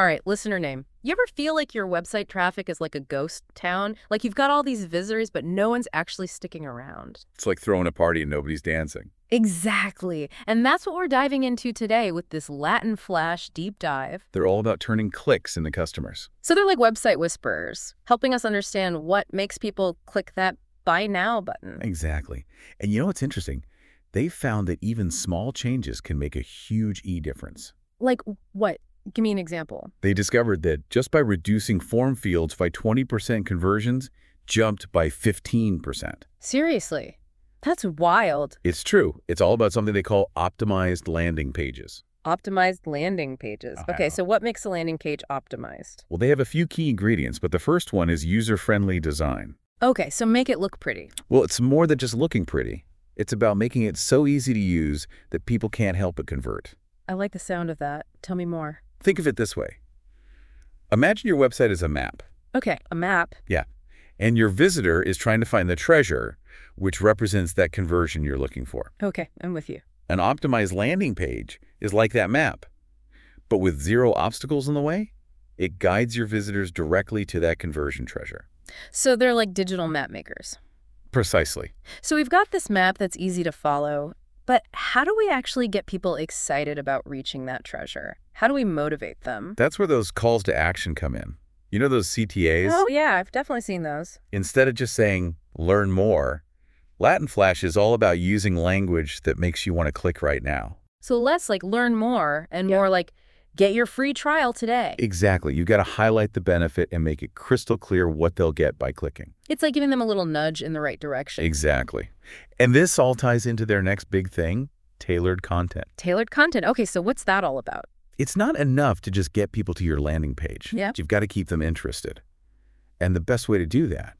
All right, listener name. You ever feel like your website traffic is like a ghost town? Like you've got all these visitors, but no one's actually sticking around? It's like throwing a party and nobody's dancing. Exactly. And that's what we're diving into today with this Latin Flash deep dive. They're all about turning clicks into customers. So they're like website whisperers, helping us understand what makes people click that buy now button. Exactly. And you know what's interesting? They found that even small changes can make a huge difference. Like what? Give me an example. They discovered that just by reducing form fields by 20%, conversions jumped by 15%. Seriously? That's wild. It's true. It's all about something they call optimized landing pages. Optimized landing pages. Okay, so what makes a landing page optimized? Well, they have a few key ingredients, but the first one is user-friendly design. Okay, so make it look pretty. Well, it's more than just looking pretty. It's about making it so easy to use that people can't help but convert. I like the sound of that. Tell me more. Think of it this way. Imagine your website is a map. Okay, a map. Yeah. And your visitor is trying to find the treasure, which represents that conversion you're looking for. Okay, I'm with you. An optimized landing page is like that map, but with zero obstacles in the way. It guides your visitors directly to that conversion treasure. So they're like digital map makers. Precisely. So we've got this map that's easy to follow, but how do we actually get people excited about reaching that treasure? How do we motivate them? That's where those calls to action come in. You know those CTAs? Oh, yeah, I've definitely seen those. Instead of just saying, learn more, Latin Flash is all about using language that makes you want to click right now. So less like learn more and more like get your free trial today. Exactly. You've got to highlight the benefit and make it crystal clear what they'll get by clicking. It's like giving them a little nudge in the right direction. Exactly. And this all ties into their next big thing, tailored content. Tailored content. Okay, so what's that all about? It's not enough to just get people to your landing page. Yeah. You've got to keep them interested. And the best way to do that,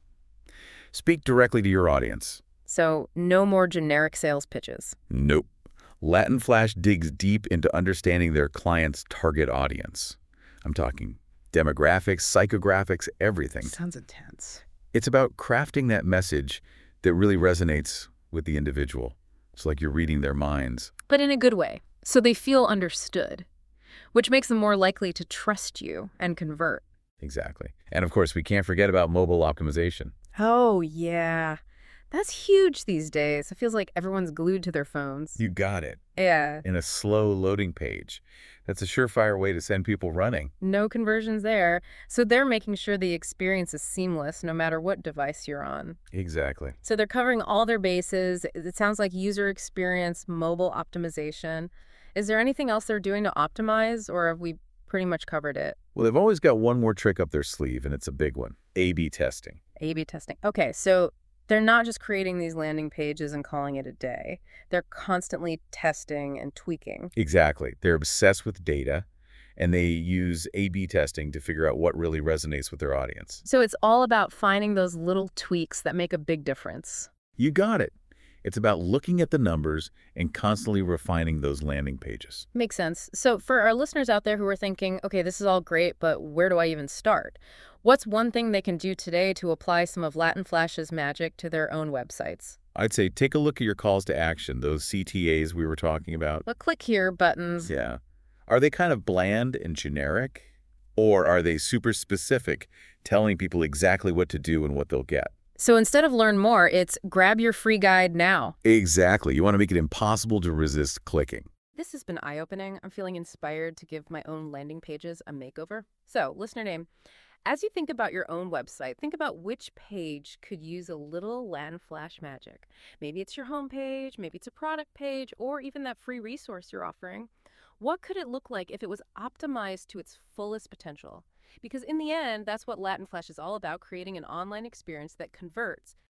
speak directly to your audience. So no more generic sales pitches. Nope. Latin Flash digs deep into understanding their client's target audience. I'm talking demographics, psychographics, everything. Sounds intense. It's about crafting that message that really resonates with the individual. It's like you're reading their minds. But in a good way, so they feel understood, which makes them more likely to trust you and convert. Exactly. And of course, we can't forget about mobile optimization. Oh, yeah. That's huge these days. It feels like everyone's glued to their phones. You got it. Yeah. In a slow loading page. That's a surefire way to send people running. No conversions there. So they're making sure the experience is seamless no matter what device you're on. Exactly. So they're covering all their bases. It sounds like user experience, mobile optimization. Is there anything else they're doing to optimize, or have we pretty much covered it? Well, they've always got one more trick up their sleeve, and it's a big one. A/B testing. A/B testing. Okay, so they're not just creating these landing pages and calling it a day. They're constantly testing and tweaking. Exactly. They're obsessed with data, and they use A/B testing to figure out what really resonates with their audience. So it's all about finding those little tweaks that make a big difference. You got it. It's about looking at the numbers and constantly refining those landing pages. Makes sense. So for our listeners out there who are thinking, okay, this is all great, but where do I even start? What's one thing they can do today to apply some of Latin Flash's magic to their own websites? I'd say take a look at your calls to action, those CTAs we were talking about. The click here buttons. Yeah. Are they kind of bland and generic? Or are they super specific, telling people exactly what to do and what they'll get? So instead of learn more, it's grab your free guide now. Exactly. You want to make it impossible to resist clicking. This has been eye-opening. I'm feeling inspired to give my own landing pages a makeover. So, listener name, as you think about your own website, think about which page could use a little Latin Flash magic. Maybe it's your home page, maybe it's a product page, or even that free resource you're offering. What could it look like if it was optimized to its fullest potential? Because in the end, that's what Latin Flash is all about, creating an online experience that converts,